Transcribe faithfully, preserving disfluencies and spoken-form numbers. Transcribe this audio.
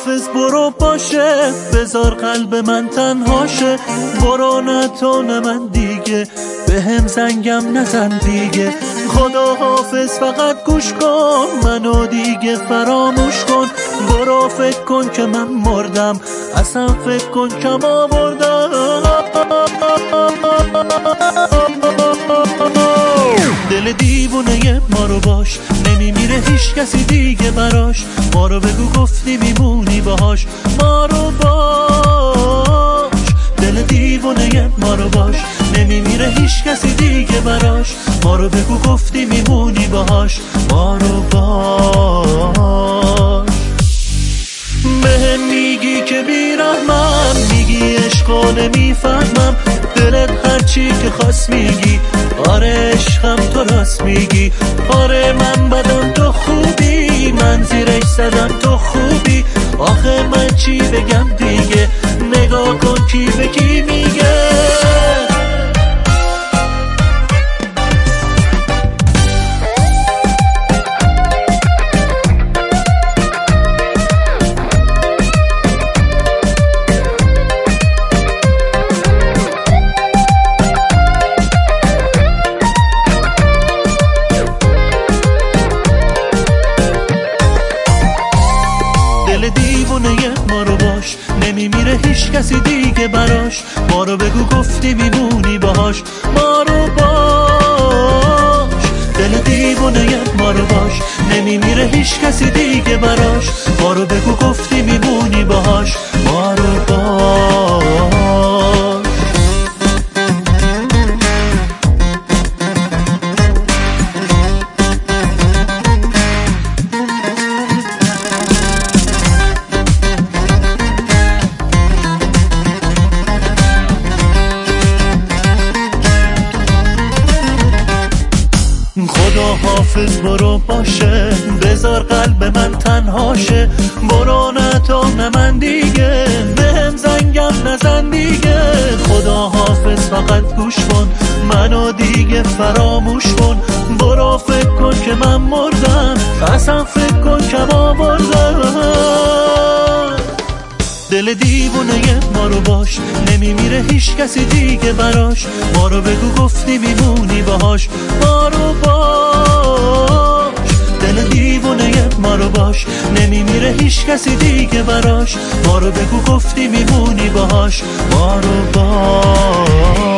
حافظ برو باشه، بذار قلب من تنهاشه. برو نه تو نه من دیگه، به هم زنگم نزن دیگه. خدا حافظ فقط گوش کن، منو دیگه فراموش کن. برو فکر کن که من مردم، اصلا فکر کن کم آوردم. دل دیوونه ما رو باش، نمیمیره هیچ کسی دیگه براش. ما رو بگو گفتی میمونی باهاش، ما رو باش. دل دیوونه ما رو باش، نمیمیره هیچ کسی دیگه براش. ما رو بگو گفتی میمونی باهاش، ما رو باش. بهم میگی که بیرحمم، میگی عشقا نمیفهمم. دلت هرچی که خواست میگی، آره عشقم تو راست میگی. آره من بدم تو خوبی، من زیرش زدم تو خوبی. آخه من چی بگم دیگه، نگاه کن کی به کی میگه. دل دیوونه ما رو باش، نمیمیره هیچ کسی دیگه براش. ما رو بگو گفتی میمونی باهاش، ما رو باش. دل دیوونه ما رو باش، نمیمیره هیچ کسی دیگه براش. ما رو بگو گفتی میمونی باهاش، ما رو باش. خدا حافظ برو باشه، بذار قلب من تنهاشه. برو نه تو نه من دیگه، بهم زنگم نزن دیگه. خدا حافظ فقط گوش کن، منو دیگه فراموش کن. برو فکر کن که من مردم، اصلا فکر کن کم آوردم. دل دیوونه ما رو باش، نمیمیره هیچ کسی دیگه براش. ما رو بگو گفتی میمونی باهاش، ما رو باش. دل دیوونه ما رو باش، نمیمیره هیچ کسی دیگه براش. ما رو بگو گفتی میمونی باهاش، ما رو باش.